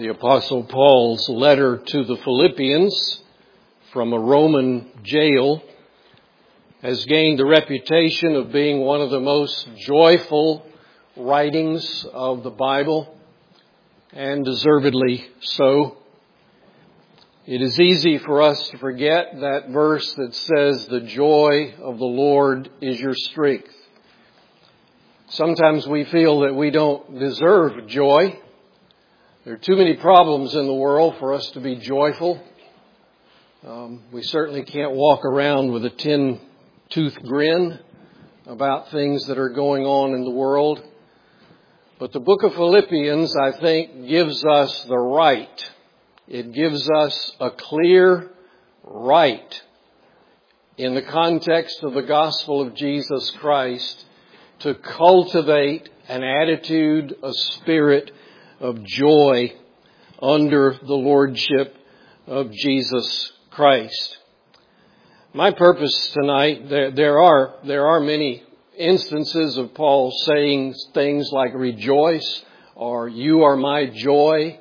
The Apostle Paul's letter to the Philippians from a Roman jail has gained the reputation of being one of the most joyful writings of the Bible, and deservedly so. It is easy for us to forget that verse that says, "The joy of the Lord is your strength." Sometimes we feel that we don't deserve joy. There are too many problems in the world for us to be joyful. We certainly can't walk around with a 10-tooth grin about things that are going on in the world. But the book of Philippians, I think, gives us the right. It gives us a clear right in the context of the gospel of Jesus Christ to cultivate an attitude, a spirit of joy under the lordship of Jesus Christ. My purpose tonight, there are many instances of Paul saying things like rejoice or you are my joy.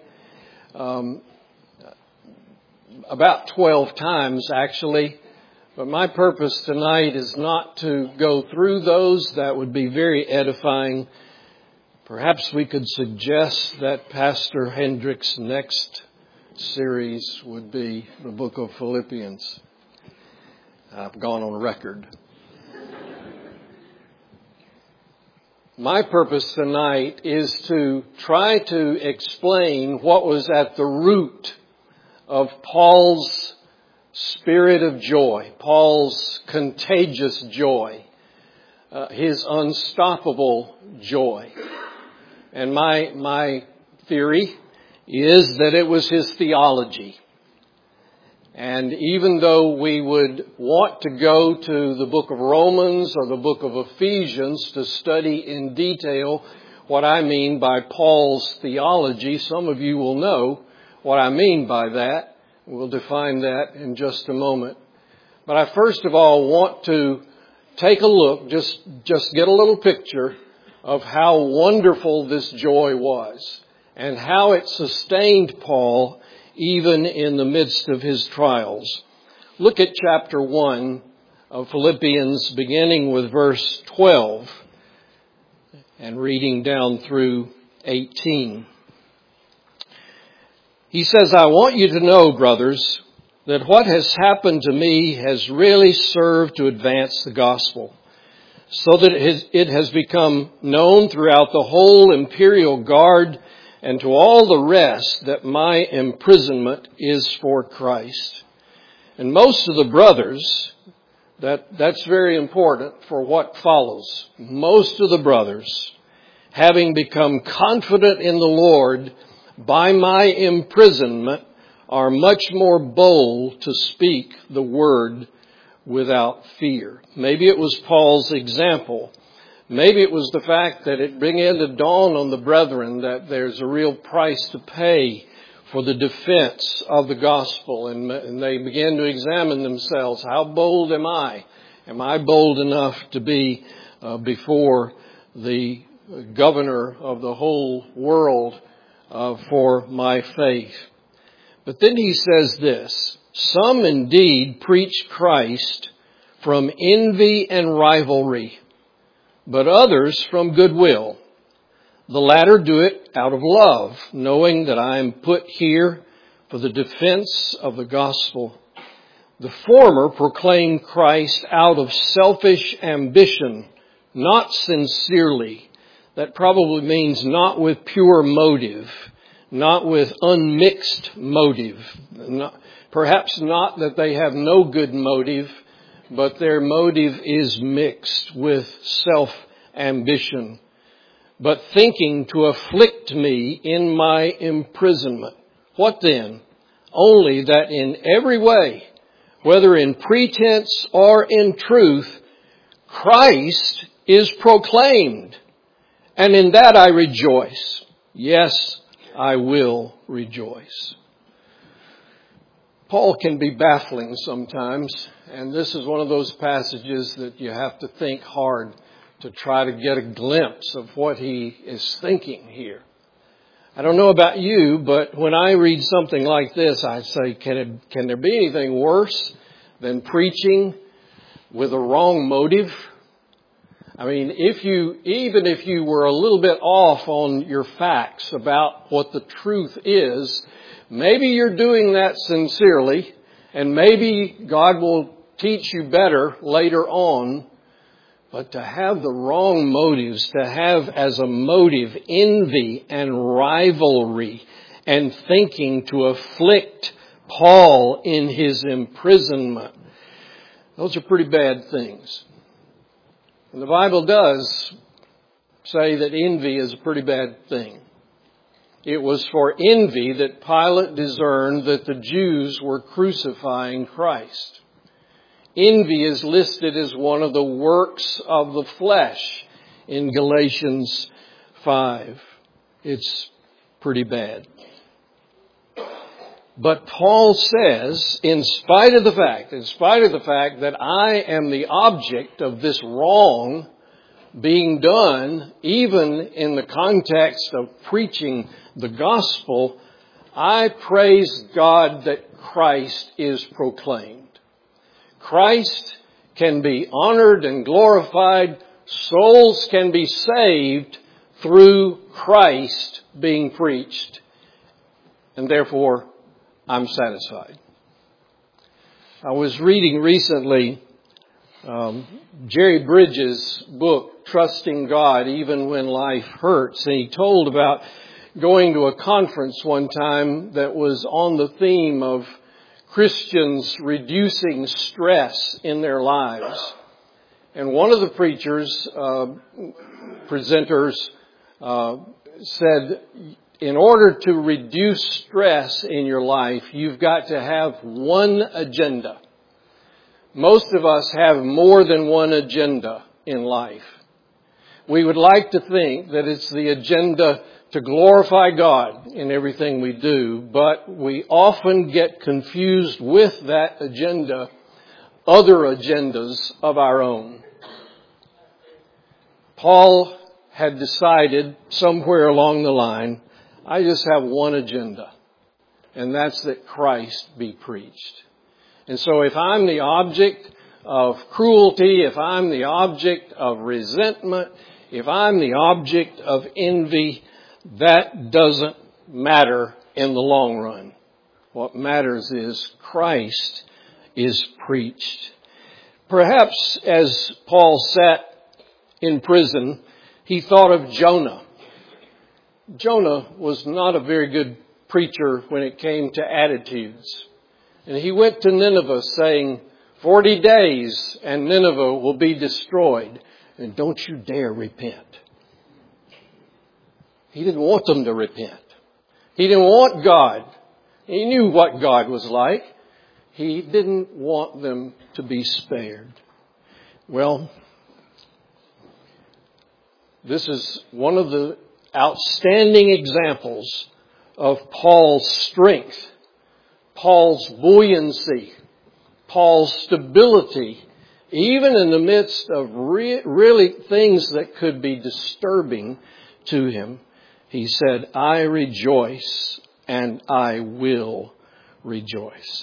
About 12 times actually. But my purpose tonight is not to go through those. That would be very edifying. Perhaps we could suggest that Pastor Hendrick's next series would be the book of Philippians. I've gone on record. My purpose tonight is to try to explain what was at the root of Paul's spirit of joy, Paul's contagious joy, his unstoppable joy. And my theory is that it was his theology. And even though we would want to go to the book of Romans or the book of Ephesians to study in detail what I mean by Paul's theology, some of you will know what I mean by that. We'll define that in just a moment. But I first of all want to take a look, just get a little picture of how wonderful this joy was and how it sustained Paul even in the midst of his trials. Look at chapter 1 of Philippians, beginning with verse 12 and reading down through 18. He says, "I want you to know, brothers, that what has happened to me has really served to advance the gospel, so that it has become known throughout the whole imperial guard and to all the rest that my imprisonment is for Christ." And most of the brothers, that's very important for what follows. Most of the brothers, having become confident in the Lord by my imprisonment, are much more bold to speak the word without fear. Maybe it was Paul's example. Maybe it was the fact that it began to dawn on the brethren that there's a real price to pay for the defense of the gospel. And they began to examine themselves. How bold am I? Am I bold enough to be before the governor of the whole world for my faith? But then he says this, "Some indeed preach Christ from envy and rivalry, but others from goodwill. The latter do it out of love, knowing that I am put here for the defense of the gospel. The former proclaim Christ out of selfish ambition, not sincerely." That probably means not with pure motive, not with unmixed motive. Perhaps not that they have no good motive, but their motive is mixed with self-ambition. "But thinking to afflict me in my imprisonment. What then? Only that in every way, whether in pretense or in truth, Christ is proclaimed. And in that I rejoice. Yes, I will rejoice." Paul can be baffling sometimes, and this is one of those passages that you have to think hard to try to get a glimpse of what he is thinking here. I don't know about you, but when I read something like this, I say, can there be anything worse than preaching with a wrong motive? I mean, even if you were a little bit off on your facts about what the truth is, maybe you're doing that sincerely, and maybe God will teach you better later on. But to have the wrong motives, to have as a motive envy and rivalry and thinking to afflict Paul in his imprisonment, those are pretty bad things. And the Bible does say that envy is a pretty bad thing. It was for envy that Pilate discerned that the Jews were crucifying Christ. Envy is listed as one of the works of the flesh in Galatians 5. It's pretty bad. But Paul says, in spite of the fact that I am the object of this wrong being done, even in the context of preaching the gospel, I praise God that Christ is proclaimed. Christ can be honored and glorified. Souls can be saved through Christ being preached. And therefore, I'm satisfied. I was reading recently Jerry Bridges' book, Trusting God Even When Life Hurts. And he told about going to a conference one time that was on the theme of Christians reducing stress in their lives. And one of the presenters said, in order to reduce stress in your life, you've got to have one agenda. Most of us have more than one agenda in life. We would like to think that it's the agenda to glorify God in everything we do, but we often get confused with that agenda, other agendas of our own. Paul had decided somewhere along the line, I just have one agenda, and that's that Christ be preached. And so if I'm the object of cruelty, if I'm the object of resentment, if I'm the object of envy, that doesn't matter in the long run. What matters is Christ is preached. Perhaps as Paul sat in prison, he thought of Jonah. Jonah was not a very good preacher when it came to attitudes. And he went to Nineveh saying, 40 days and Nineveh will be destroyed. And don't you dare repent. He didn't want them to repent. He didn't want God. He knew what God was like. He didn't want them to be spared. Well, this is one of the outstanding examples of Paul's strength, Paul's buoyancy, Paul's stability, even in the midst of really things that could be disturbing to him. He said, I rejoice and I will rejoice.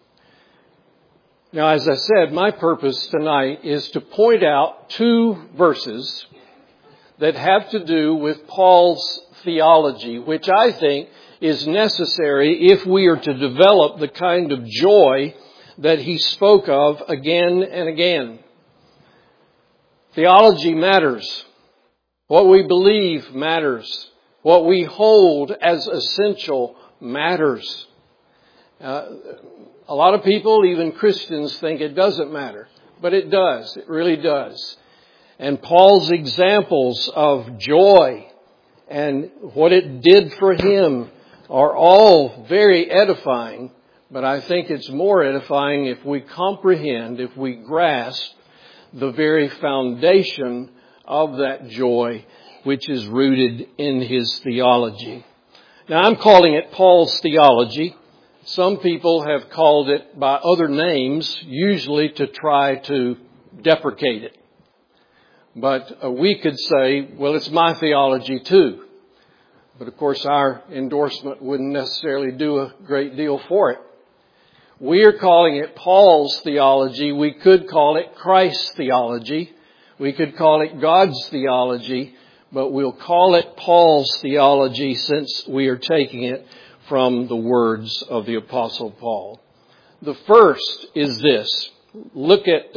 Now, as I said, my purpose tonight is to point out two verses that have to do with Paul's theology, which I think is necessary if we are to develop the kind of joy that he spoke of again and again. Theology matters. What we believe matters. What we hold as essential matters. A lot of people, even Christians, think it doesn't matter. But it does. It really does. And Paul's examples of joy and what it did for him are all very edifying. But I think it's more edifying if we comprehend, if we grasp the very foundation of that joy, which is rooted in his theology. Now, I'm calling it Paul's theology. Some people have called it by other names, usually to try to deprecate it. But we could say, well, it's my theology too. But of course our endorsement wouldn't necessarily do a great deal for it. We are calling it Paul's theology. We could call it Christ's theology. We could call it God's theology, but we'll call it Paul's theology since we are taking it from the words of the Apostle Paul. The first is this. Look at,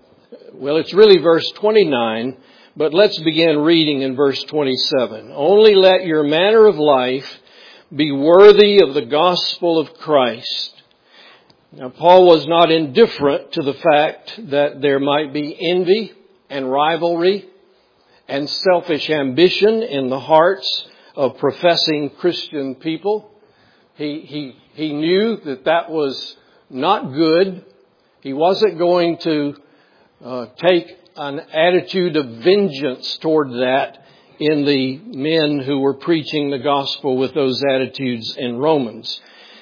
it's really verse 29, but let's begin reading in verse 27. Only let your manner of life be worthy of the gospel of Christ. Now, Paul was not indifferent to the fact that there might be envy and rivalry and selfish ambition in the hearts of professing Christian people. He knew that was not good. He wasn't going to take an attitude of vengeance toward that in the men who were preaching the gospel with those attitudes in Romans.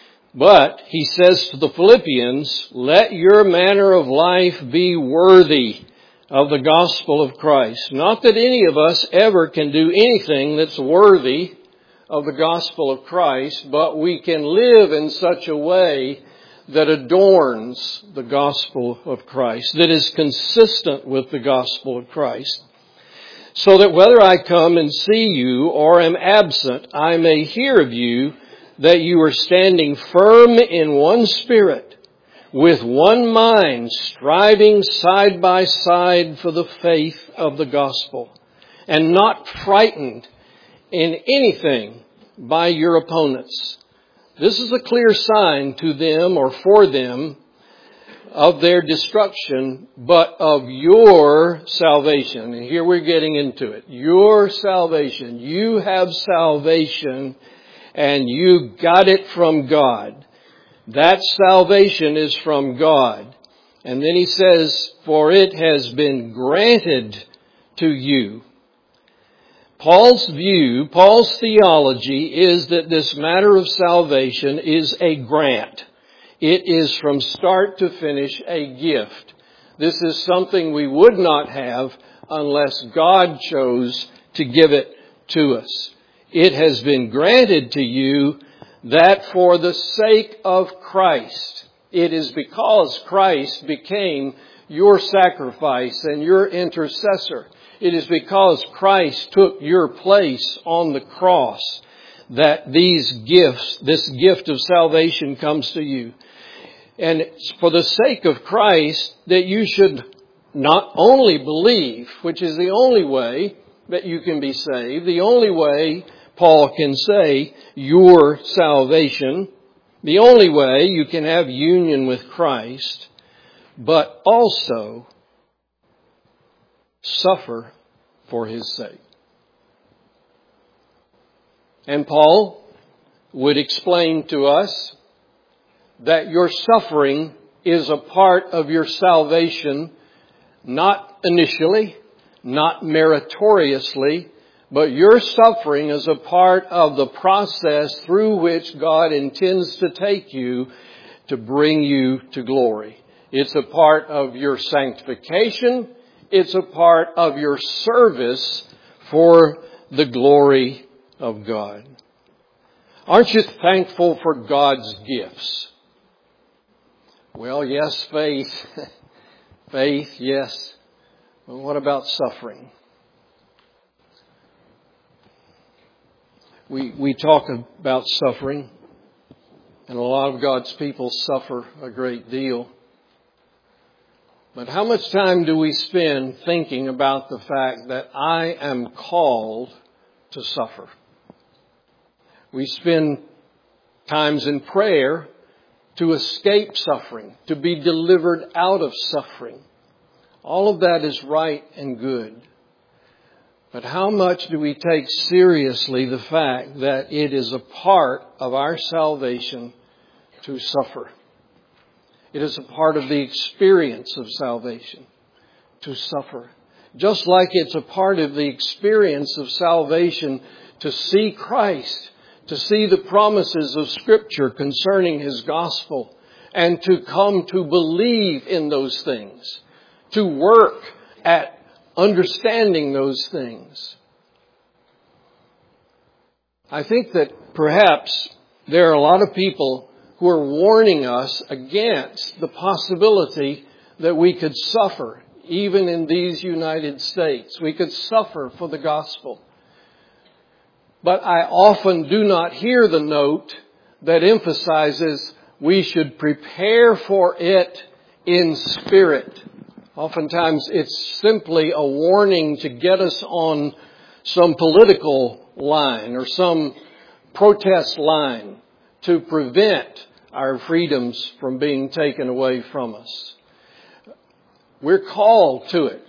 But he says to the Philippians, let your manner of life be worthy of the gospel of Christ. Not that any of us ever can do anything that's worthy of the gospel of Christ, but we can live in such a way that adorns the gospel of Christ, that is consistent with the gospel of Christ, so that whether I come and see you or am absent, I may hear of you that you are standing firm in one spirit, with one mind, striving side by side for the faith of the gospel, and not frightened in anything by your opponents. This is a clear sign to them or for them of their destruction, but of your salvation. And here we're getting into it. Your salvation. You have salvation and you got it from God. That salvation is from God. And then he says, for it has been granted to you. Paul's view, Paul's theology is that this matter of salvation is a grant. It is from start to finish a gift. This is something we would not have unless God chose to give it to us. It has been granted to you that for the sake of Christ, it is because Christ became your sacrifice and your intercessor. It is because Christ took your place on the cross that this gift of salvation comes to you. And it's for the sake of Christ that you should not only believe, which is the only way that you can be saved, the only way Paul can say your salvation, the only way you can have union with Christ, but also suffer for His sake. And Paul would explain to us that your suffering is a part of your salvation, not initially, not meritoriously, but your suffering is a part of the process through which God intends to take you to bring you to glory. It's a part of your sanctification. It's a part of your service for the glory of God. Aren't you thankful for God's gifts? Well, yes, faith. Faith, yes. But what about suffering? We talk about suffering, and a lot of God's people suffer a great deal. But how much time do we spend thinking about the fact that I am called to suffer? We spend times in prayer to escape suffering, to be delivered out of suffering. All of that is right and good. But how much do we take seriously the fact that it is a part of our salvation to suffer? It is a part of the experience of salvation to suffer. Just like it's a part of the experience of salvation to see Christ, to see the promises of Scripture concerning His gospel, and to come to believe in those things, to work at understanding those things. I think that perhaps there are a lot of people who are warning us against the possibility that we could suffer, even in these United States. We could suffer for the gospel. But I often do not hear the note that emphasizes we should prepare for it in spirit. Oftentimes it's simply a warning to get us on some political line or some protest line to prevent our freedoms from being taken away from us. We're called to it.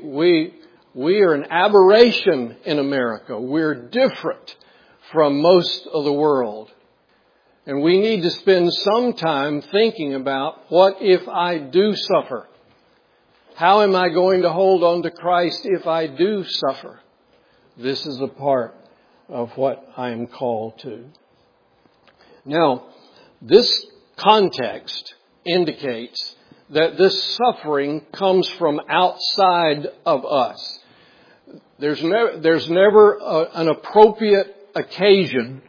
We are an aberration in America. We're different from most of the world. And we need to spend some time thinking about, what if I do suffer? How am I going to hold on to Christ if I do suffer? This is a part of what I am called to. Now, this context indicates that this suffering comes from outside of us. There's never an appropriate occasion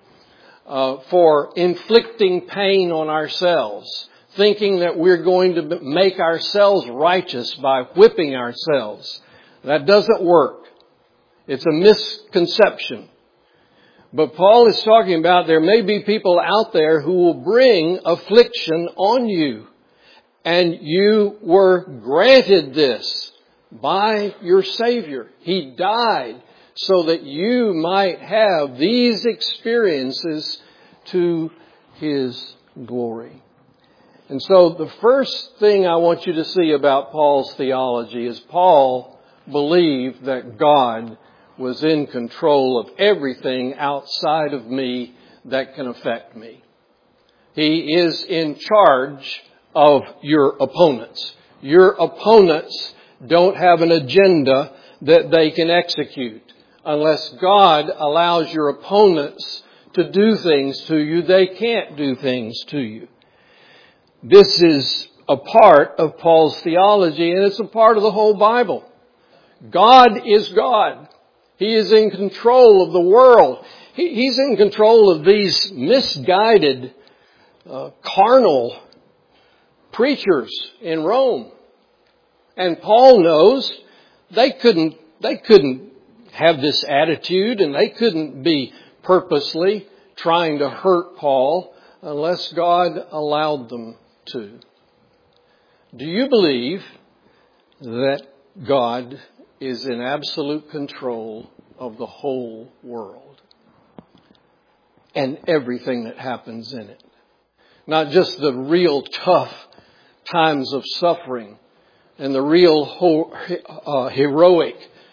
for inflicting pain on ourselves, thinking that we're going to make ourselves righteous by whipping ourselves. That doesn't work. It's a misconception. But Paul is talking about there may be people out there who will bring affliction on you. And you were granted this by your Savior. He died so that you might have these experiences to His glory. And so the first thing I want you to see about Paul's theology is Paul believed that God was in control of everything outside of me that can affect me. He is in charge of your opponents. Your opponents don't have an agenda that they can execute. Unless God allows your opponents to do things to you, they can't do things to you. This is a part of Paul's theology, and it's a part of the whole Bible. God is God. He is in control of the world. He's in control of these misguided, carnal preachers in Rome. And Paul knows they couldn't have this attitude, and they couldn't be purposely trying to hurt Paul unless God allowed them to. Do you believe that God is in absolute control of the whole world and everything that happens in it? Not just the real tough times of suffering and the real heroic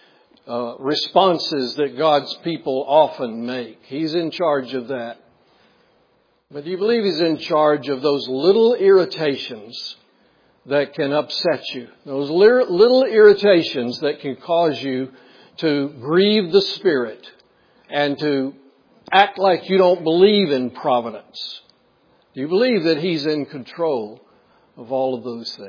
responses that God's people often make. He's in charge of that. But do you believe He's in charge of those little irritations that can upset you? Those little irritations that can cause you to grieve the Spirit and to act like you don't believe in providence. Do you believe that He's in control of all of those things?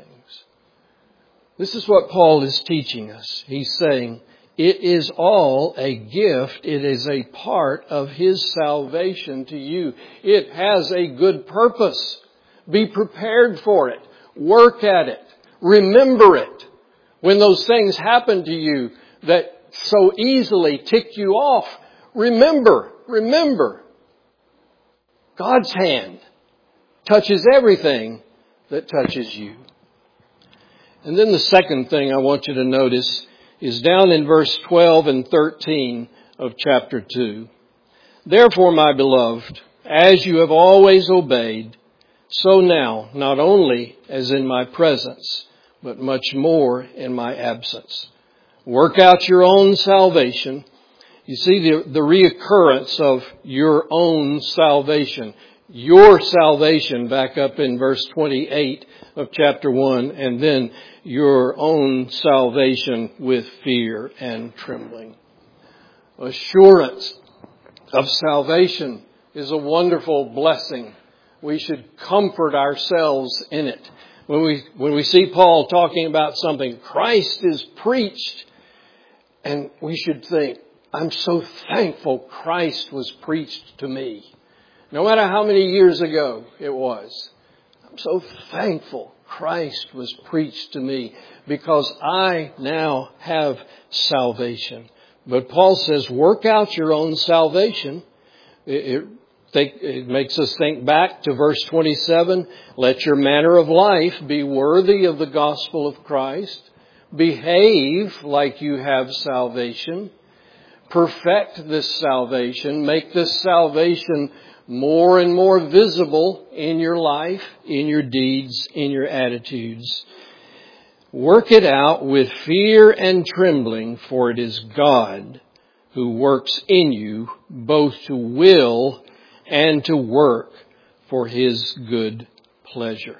This is what Paul is teaching us. He's saying it is all a gift. It is a part of His salvation to you. It has a good purpose. Be prepared for it. Work at it. Remember it. When those things happen to you that so easily tick you off, remember. God's hand touches everything that touches you. And then the second thing I want you to notice is down in verse 12 and 13 of chapter 2. Therefore, my beloved, as you have always obeyed, so now, not only as in my presence, but much more in my absence. Work out your own salvation. You see the reoccurrence of your own salvation. Your salvation back up in verse 28 of chapter 1, and then your own salvation with fear and trembling. Assurance of salvation is a wonderful blessing. We should comfort ourselves in it. When we see Paul talking about something, Christ is preached, and we should think, I'm so thankful Christ was preached to me. No matter how many years ago it was. I'm so thankful Christ was preached to me because I now have salvation. But Paul says, work out your own salvation. It makes us think back to verse 27. Let your manner of life be worthy of the gospel of Christ. Behave like you have salvation. Perfect this salvation. Make this salvation more and more visible in your life, in your deeds, in your attitudes. Work it out with fear and trembling, for it is God who works in you both to will and to work for His good pleasure.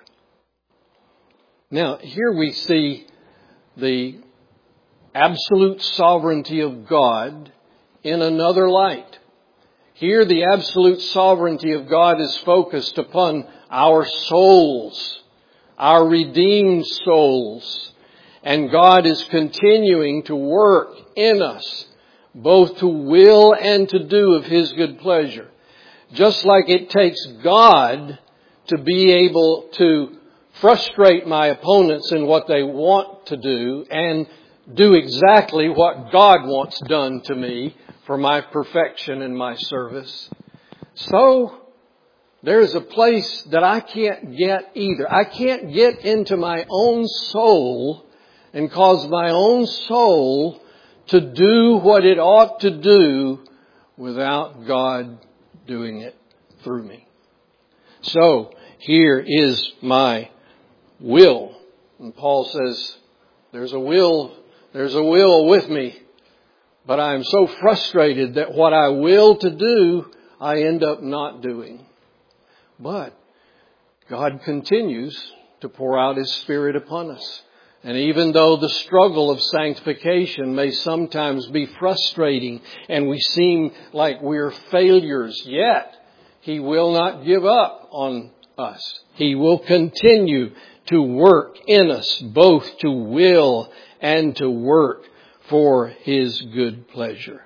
Now, here we see the absolute sovereignty of God in another light. Here the absolute sovereignty of God is focused upon our souls, our redeemed souls. And God is continuing to work in us, both to will and to do of His good pleasure. Just like it takes God to be able to frustrate my opponents in what they want to do and do exactly what God wants done to me for my perfection and my service. So, there's a place that I can't get either. I can't get into my own soul and cause my own soul to do what it ought to do without God doing it through me. So, here is my will. And Paul says, there's a will with me. But I am so frustrated that what I will to do, I end up not doing. But God continues to pour out His Spirit upon us. And even though the struggle of sanctification may sometimes be frustrating and we seem like we're failures, yet He will not give up on us. He will continue to work in us, both to will and to work for His good pleasure.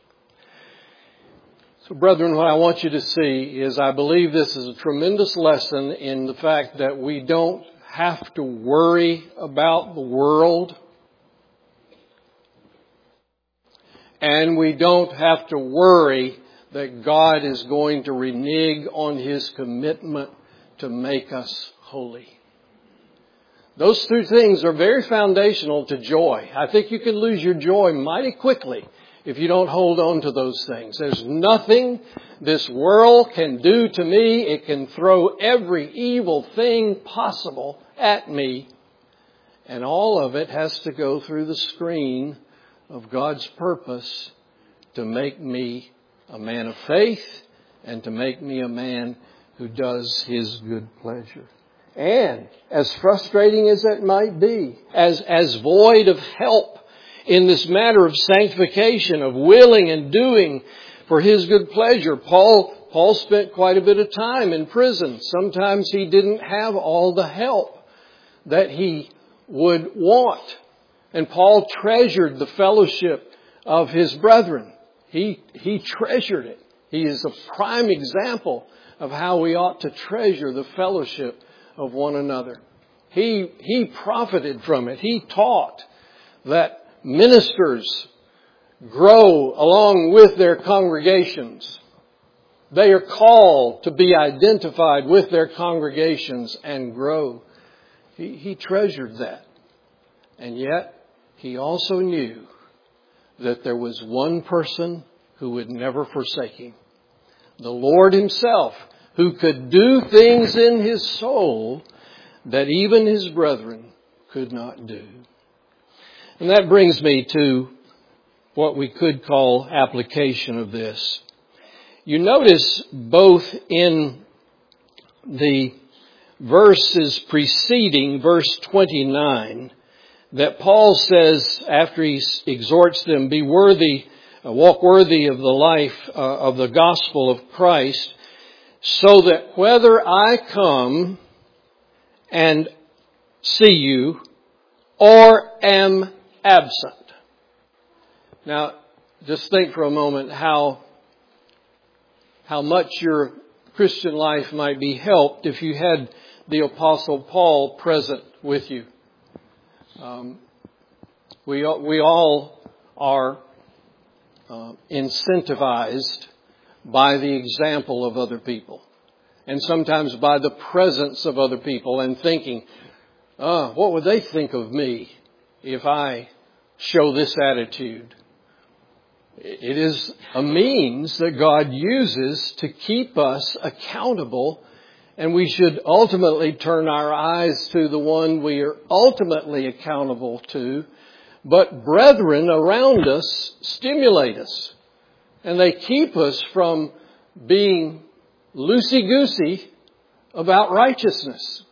So brethren, what I want you to see is I believe this is a tremendous lesson in the fact that we don't have to worry about the world. And we don't have to worry that God is going to renege on His commitment to make us holy. Those two things are very foundational to joy. I think you can lose your joy mighty quickly if you don't hold on to those things. There's nothing this world can do to me. It can throw every evil thing possible at me. And all of it has to go through the screen of God's purpose to make me a man of faith and to make me a man who does His good pleasure. And as frustrating as it might be, as void of help in this matter of sanctification, of willing and doing for His good pleasure, Paul spent quite a bit of time in prison. Sometimes he didn't have all the help that he would want. And Paul treasured the fellowship of his brethren. He treasured it. He is a prime example of how we ought to treasure the fellowship of one another. He profited from it. He taught that ministers grow along with their congregations. They are called to be identified with their congregations and grow. He treasured that. And yet, he also knew that there was one person who would never forsake him. The Lord Himself, who could do things in his soul that even his brethren could not do. And that brings me to what we could call application of this. You notice both in the verses preceding verse 29 that Paul says, after he exhorts them, be worthy, walk worthy of the life of the gospel of Christ, so that whether I come and see you or am absent. Now, just think for a moment how much your Christian life might be helped if you had the Apostle Paul present with you. We all are incentivized by the example of other people, and sometimes by the presence of other people, and thinking, what would they think of me if I show this attitude? It is a means that God uses to keep us accountable, and we should ultimately turn our eyes to the one we are ultimately accountable to. But brethren around us stimulate us, and they keep us from being loosey-goosey about righteousness.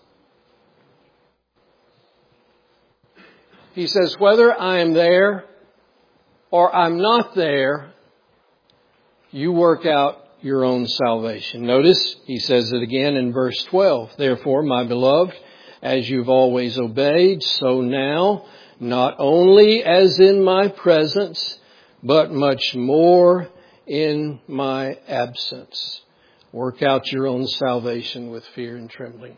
He says, whether I am there or I'm not there, you work out your own salvation. Notice, he says it again in verse 12. Therefore, my beloved, as you've always obeyed, so now, not only as in my presence, but much more in my absence. Work out your own salvation with fear and trembling.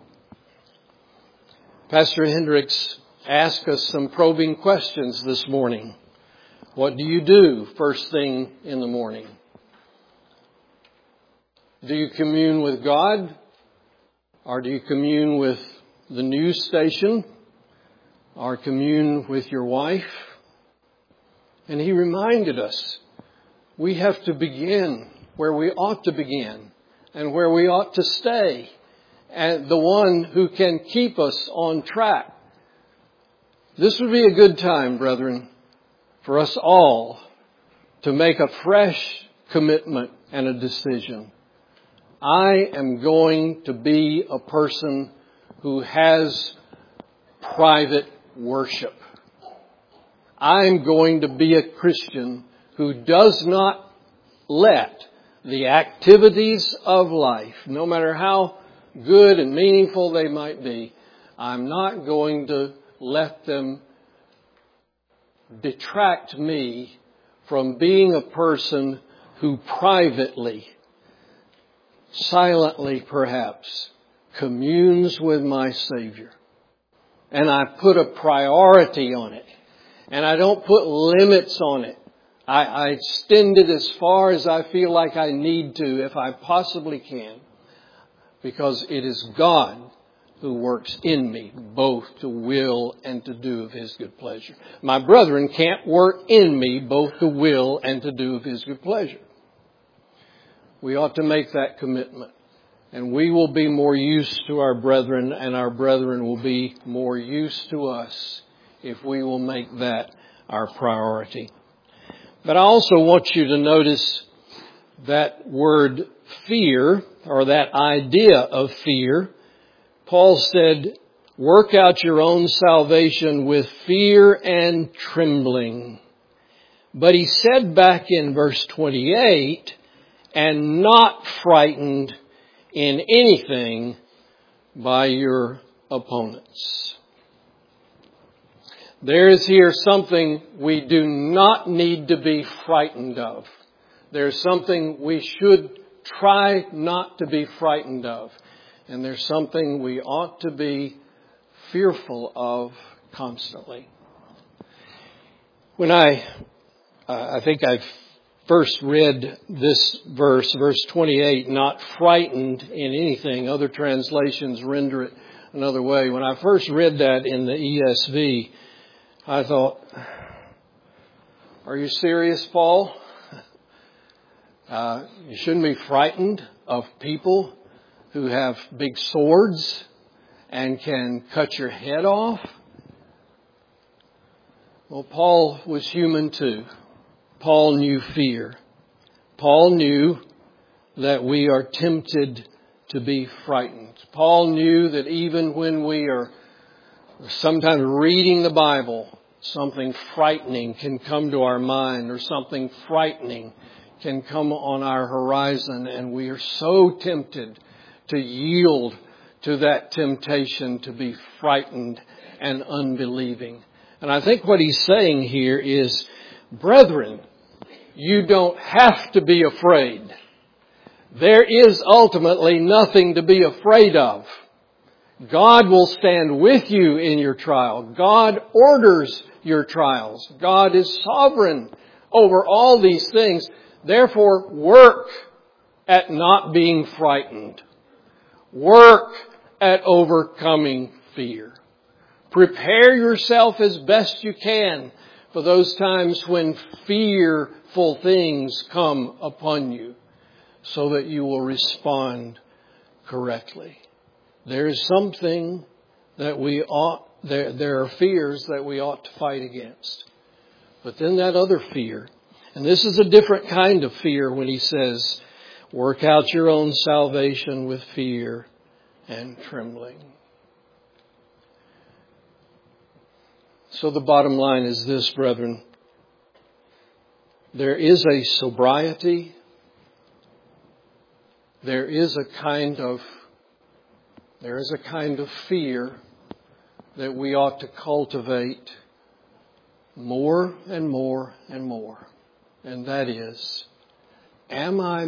Pastor Hendricks asked us some probing questions this morning. What do you do first thing in the morning? Do you commune with God? Or do you commune with the news station? Or commune with your wife? And he reminded us, we have to begin where we ought to begin and where we ought to stay. And the one who can keep us on track. This would be a good time, brethren, for us all to make a fresh commitment and a decision. I am going to be a person who has private worship. I'm going to be a Christian who does not let the activities of life, no matter how good and meaningful they might be, I'm not going to let them detract me from being a person who privately, silently perhaps, communes with my Savior. And I put a priority on it. And I don't put limits on it. I extend it as far as I feel like I need to, if I possibly can. Because it is God who works in me, both to will and to do of His good pleasure. My brethren can't work in me, both to will and to do of His good pleasure. We ought to make that commitment. And we will be more used to our brethren, and our brethren will be more used to us if we will make that our priority. But I also want you to notice that word fear, or that idea of fear. Paul said, work out your own salvation with fear and trembling. But he said back in verse 28, and not frightened in anything by your opponents. There is here something we do not need to be frightened of. There's something we should try not to be frightened of. And there's something we ought to be fearful of constantly. When I think I've first read this verse 28, not frightened in anything. Other translations render it another way. When I first read that in the ESV, I thought, are you serious, Paul? You shouldn't be frightened of people who have big swords and can cut your head off. Well, Paul was human too. Paul knew fear. Paul knew that we are tempted to be frightened. Paul knew that even when we are sometimes reading the Bible, something frightening can come to our mind, or something frightening can come on our horizon, and we are so tempted to yield to that temptation to be frightened and unbelieving. And I think what he's saying here is, brethren, You don't have to be afraid. There is ultimately nothing to be afraid of. God will stand with you in your trial. God orders your trials. God is sovereign over all these things. Therefore, work at not being frightened. Work at overcoming fear. Prepare yourself as best you can for those times when fearful things come upon you, so that you will respond correctly. There is something that there are fears that we ought to fight against. But then that other fear, and this is a different kind of fear when he says, work out your own salvation with fear and trembling. So the bottom line is this, brethren. There is a sobriety. There is a kind of fear that we ought to cultivate more and more and more. And that is, am I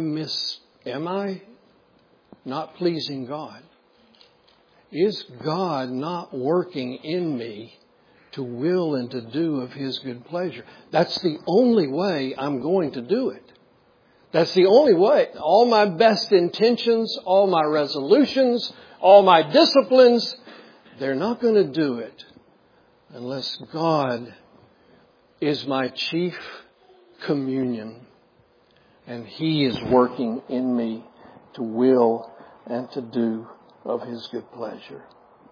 not pleasing God? Is God not working in me to will and to do of His good pleasure? That's the only way I'm going to do it. That's the only way. All my best intentions, all my resolutions, all my disciplines, they're not going to do it unless God is my chief communion and He is working in me to will and to do of His good pleasure.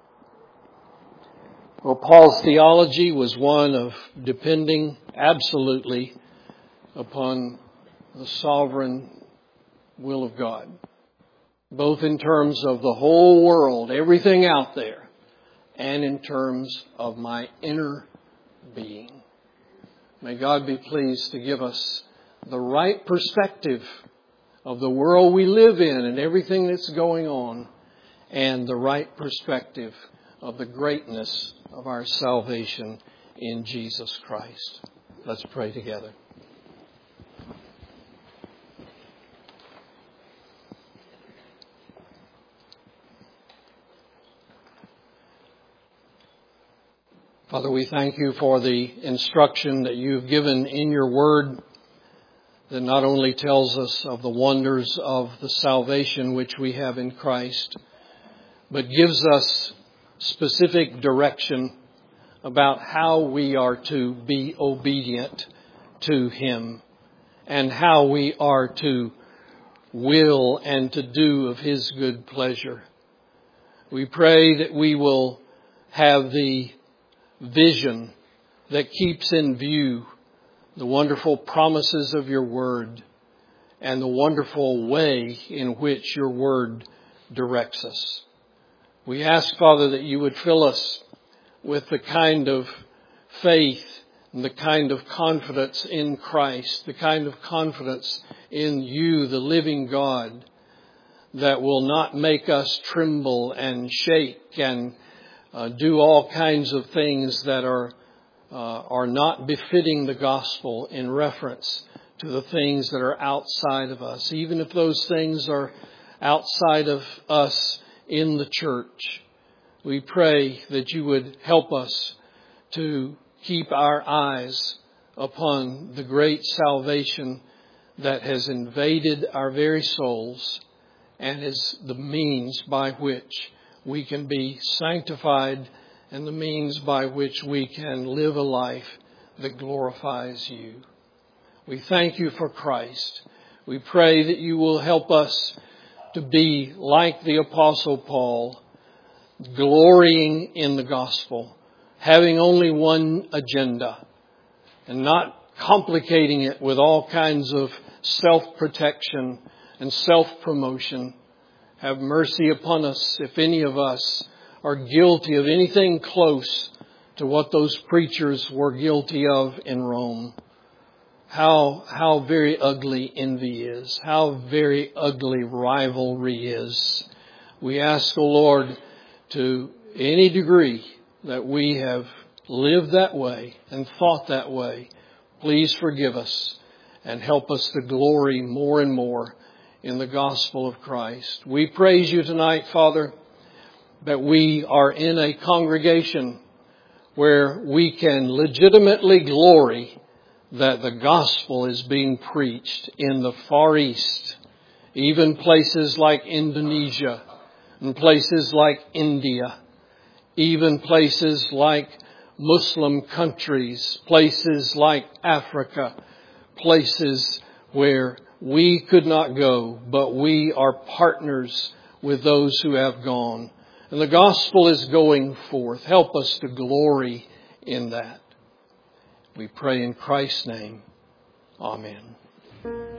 Well, Paul's theology was one of depending absolutely upon the sovereign will of God, both in terms of the whole world, everything out there, and in terms of my inner being. May God be pleased to give us the right perspective of the world we live in and everything that's going on, and the right perspective of the greatness of our salvation in Jesus Christ. Let's pray together. Father, we thank you for the instruction that you've given in your word that not only tells us of the wonders of the salvation which we have in Christ, but gives us specific direction about how we are to be obedient to Him and how we are to will and to do of His good pleasure. We pray that we will have the vision that keeps in view the wonderful promises of your word and the wonderful way in which your word directs us. We ask, Father, that you would fill us with the kind of faith and the kind of confidence in Christ, the kind of confidence in you, the living God, that will not make us tremble and shake and do all kinds of things that are not befitting the gospel in reference to the things that are outside of us, even if those things are outside of us in the church. We pray that you would help us to keep our eyes upon the great salvation that has invaded our very souls and is the means by which we can be sanctified and the means by which we can live a life that glorifies you. We thank you for Christ. We pray that you will help us to be like the Apostle Paul, glorying in the gospel, having only one agenda and not complicating it with all kinds of self-protection and self-promotion. Have mercy upon us if any of us are guilty of anything close to what those preachers were guilty of in Rome. How very ugly envy is. How very ugly rivalry is. We ask, O Lord, to any degree that we have lived that way and thought that way, please forgive us and help us to glory more and more in the gospel of Christ. We praise you tonight, Father, that we are in a congregation where we can legitimately glory that the gospel is being preached in the Far East, even places like Indonesia and places like India, even places like Muslim countries, places like Africa, places where we could not go, but we are partners with those who have gone. And the gospel is going forth. Help us to glory in that. We pray in Christ's name. Amen.